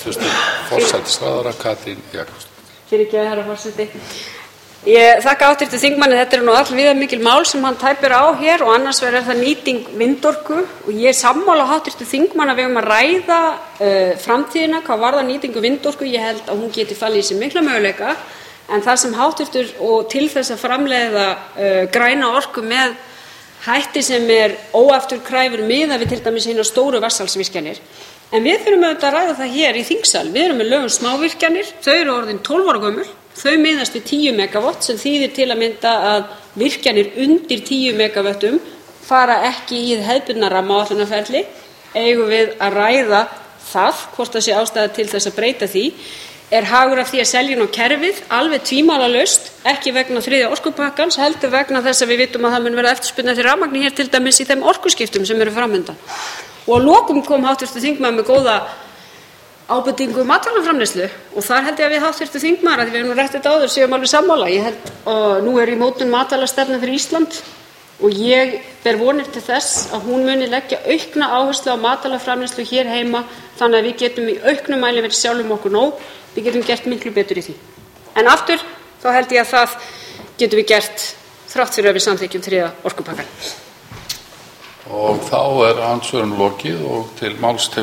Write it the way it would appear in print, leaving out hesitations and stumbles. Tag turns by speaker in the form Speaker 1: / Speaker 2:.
Speaker 1: Forsætisráðherra Katrín Jakobsdóttir.
Speaker 2: Fyrirgefðu, herra forseti. Ég þakka hv. þingmanni. Þetta eru nú allviðamikil mál sem hann tæpir á hér og annars vegar er það nýting vindorku og ég er sammála hv. þingmanni að við eigum að ræða framtíðina hvað varðar nýtingu vindorku. Ég held að hún geti falið í sér mikla möguleika en það sem og til þess að framleiða græna orku með hætti sem er óafturkræfur miðað við til dæmis hinar stóru vatnsaflsvirkjanir. En við þurfum auðvitað að ræða það hér í þingsal. Við erum með lög um smávirkjanir, þau eru orðin 12 ára gömul, þau miðast við 10 megawatt sem þýðir til að mynda að virkjanir undir 10 megawattum fara ekki í hefðbundna rammaáætlunarferli. Eigum við að ræða það, hvort það sé ástæða til þess að breyta því. Er hagur af því að selja inn á kerfið, alveg tvímælalaust, ekki vegna þriðja orkupakkans, heldur vegna þess að við vitum að það mun verða eftirspurn eftir rafmagni hér til dæmis í þeim orkuskiptum sem eru framundan. Og að lokum kom hv. þingmaður með góða ábendingu um matvælaframleiðslu og þar held ég að við hv. þingmaður, að við erum nú rætt þetta áður, séum alveg sammála. Ég held að nú er í mótun matvælastefna fyrir Ísland og ég ber vonir til þess að hún muni leggja aukna áherslu á matvælaframleiðslu hér heima þannig að við getum í auknum mæli verið sjálfum okkur nóg. Við getum gert miklu betur í því. En aftur þá held ég að það getum við gert þrátt fyrir að við samþykkjum þriðja orkupakkann.
Speaker 1: Og þá andsvörum lokið og til máls